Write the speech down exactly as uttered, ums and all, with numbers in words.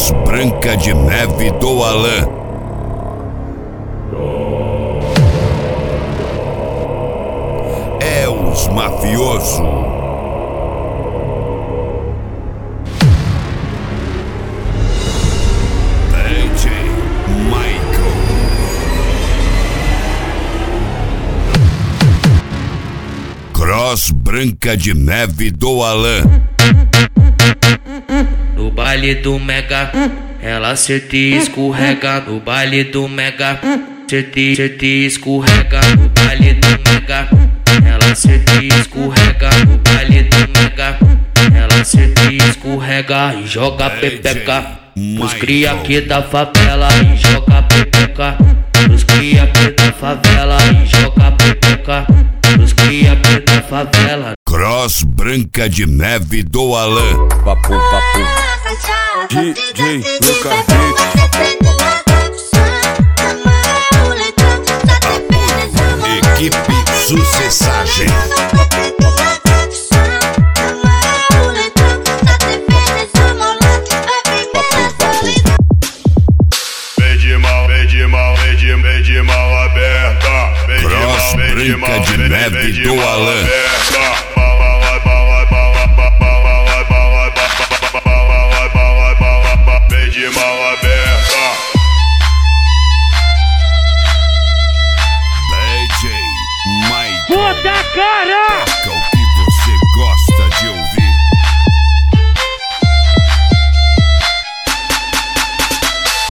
Cross Branca de Neve do Alan. É os mafioso. D J Michael. Cross Branca de Neve do Alan. No baile do Mega, ela acerta e escorrega. No baile do Mega, acerta e acerta e escorrega. No baile do Mega, ela acerta e escorrega. No baile do Mega, ela acerta e escorrega. E joga pepeca pros cria aqui da favela. E joga pepeca pros cria aqui da favela. E joga pepeca pros cria aqui da favela. Cross Branca de Neve do Alan. Papo, papo. D J Lucas Equipe Sucessagem. Vem de mal, vem de mal, vem de, vem de mal aberta. Cross Branca de Neve do Alan. Vem de mal aberta. D J Michael. Puta cara!